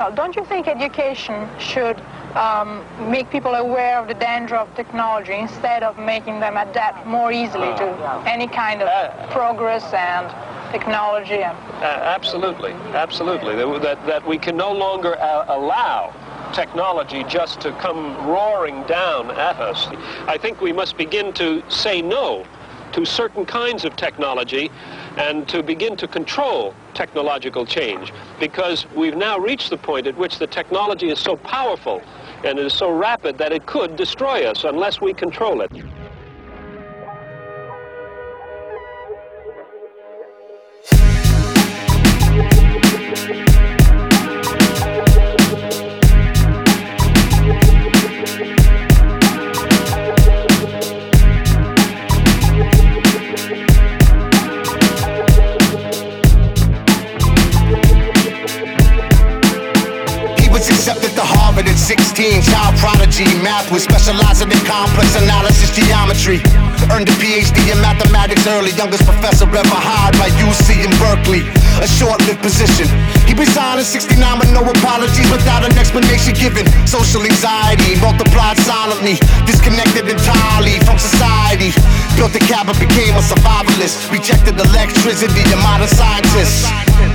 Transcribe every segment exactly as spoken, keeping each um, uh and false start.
Well, don't you think education should um, make people aware of the danger of technology instead of making them adapt more easily to any kind of uh, progress and technology? And uh, absolutely, absolutely. That, that we can no longer uh, allow technology just to come roaring down at us. I think we must begin to say no to certain kinds of technology and to begin to control technological change, because we've now reached the point at which the technology is so powerful and is so rapid that it could destroy us unless we control it. Accepted to Harvard at sixteen, child prodigy, math was specializing in complex analysis geometry. Earned a P H D in mathematics early, youngest professor ever hired by U C in Berkeley. A short-lived position. He resigned in sixty-nine with no apologies, without an explanation given. Social anxiety multiplied silently, disconnected entirely from society. Built a cabin, became a survivalist. Rejected electricity and modern scientists.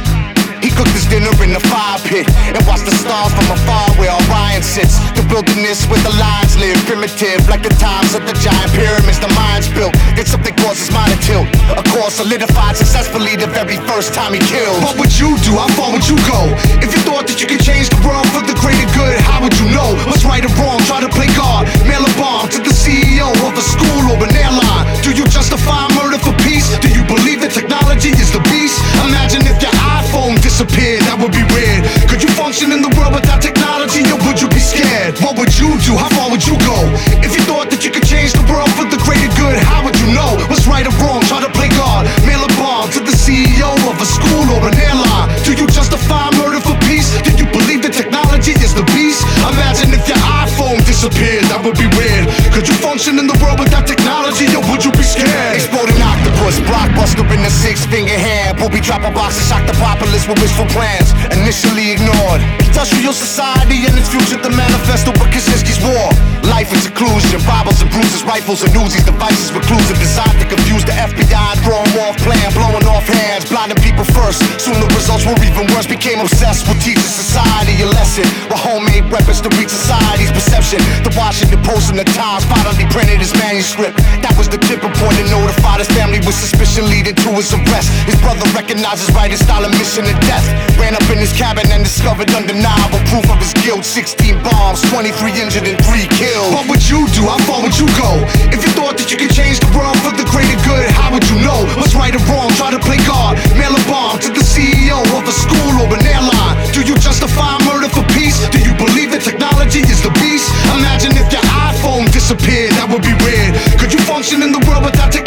He cooked his dinner in the fire pit and watched the stars from afar where Orion sits. The wilderness where the lions live, primitive like the times of the giant pyramids the minds built. Then something caused his mind to tilt. A course solidified successfully the very first time he killed. What would you do? How far would you go? If you thought that you could change the world for the greater good, how would you know what's right or wrong? Try to play God, mail a bomb to the C E O of a school or an airline. Do you justify murder for peace? Do you believe that technology is the beast? Imagine if your iPhone disappeared, that would be weird. Could you function in the world without technology, or would you be scared? What would you do? How far would you go? If you thought that you could change the world for the greater good, how would you know what's right or wrong? Try to play God, mail a bomb to the C E O of a school or an airline. Do you justify murder for peace? Do you believe that technology is the beast? Imagine if your iPhone disappeared, that would be weird. Could you function in the world without technology, or would you be scared? Exploding octopus, blockbuster in the six-finger hand. Booby trapper box and shock the populace with wishful plans, initially ignored. Industrial society and its future, the manifesto for Kaczynski's war. Life in seclusion, Bibles and bruises, rifles and Uzis, devices reclusive, designed to confuse the F B I and throw them off plan, blowing off hands, blinding people first. Soon the results were even worse, became obsessed with teaching society a lesson, with homemade weapons to reach society's perception. The Washington Post and the Times finally printed his manuscript. That was the tipping point that notified his family with suspicion leading to his arrest. His brother recognized his writing style of mission to death. Ran up in his cabin and discovered undeniable proof of his guilt. Sixteen bombs, twenty-three injured and three killed. What would you do? How far would you go? If you thought that you could change the world for the greater good, how would you know what's right or wrong? Try to play God, mail a bomb to the C E O of a school or an airline. Do you justify murder for peace? Do you believe that technology is the beast? Imagine if your iPhone disappeared, that would be weird. Could you function in the world without technology?